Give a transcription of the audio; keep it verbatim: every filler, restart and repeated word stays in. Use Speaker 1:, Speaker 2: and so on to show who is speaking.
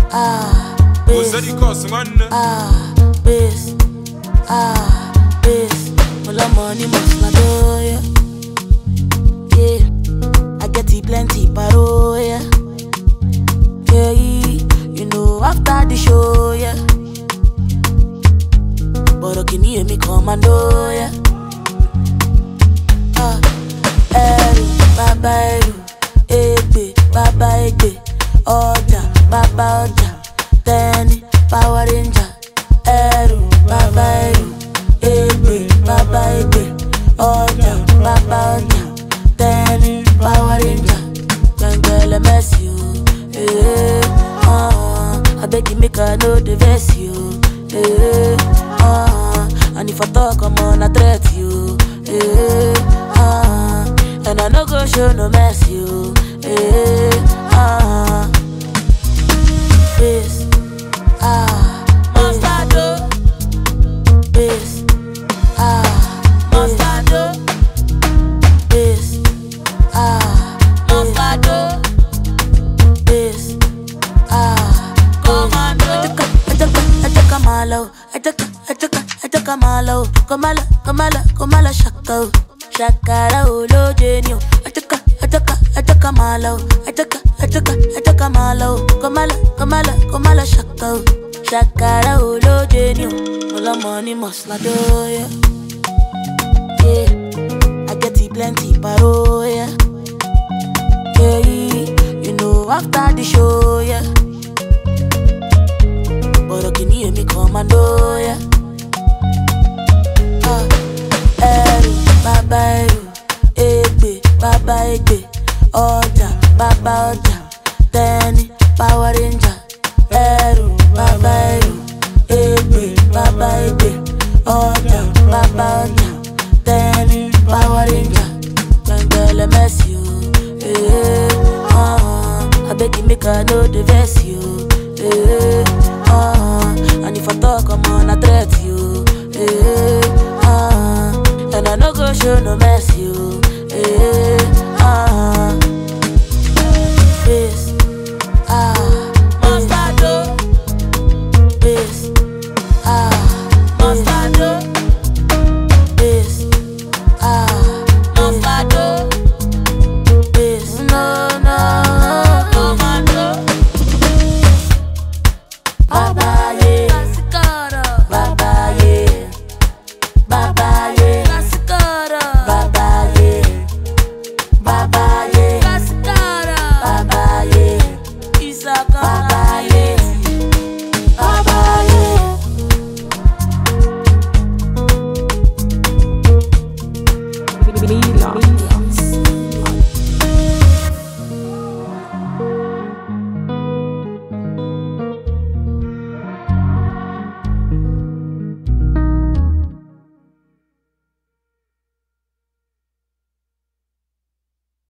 Speaker 1: ah, bass, ah, bass, ah, bass. All the money must not do, yeah. Yeah, I get it plenty paro, yeah. Yeah, you know after the show, yeah. But can you hear me commando, yeah. Ah, eru, baba eru, egbe, baba egbe, oja, baba oja, teni, Power Ranger, eru, baba eru, egbe, baba egbe, oja, baba oja, teni, Power Ranger, Jangele mess you, eh, ah, I beg you make I know the verse you, eh, ah, and if I talk I'm on a threat you, eh, ah, and I no go show no mess you, eh, ah, bass, ah, Mostardo, bass, ah, Mostardo, bass, ah, Mostardo, bass, ah, Commando. I take a malo, I take a, I take a, I take a malo, Comala, Comala, Comala Shako, Shakara Ulo Genio. I take a, I take a, I take a malo, I take a, I take a, I take a malo, Comala, Comala, Comala Shako, Shakara Ulo Genio. All the money must not do, yeah. Yeah, I get it plenty paro, yeah. Yeah, you know after the show, yeah. But can you hear me commando, yeah. Ah, eru, baba eru, egbe, baba egbe, oja, baba oja, teni, Power Ranger, eru, baba eru, egbe, baba egbe, oja, baba oja, teni, Power Ranger, Jangele mess you, eh, ah, I beg you make I know the verse you, eh, ah, and if I talk I'm on a threat you, eh, ah, and I no go show no mess you, eh, ah, bass,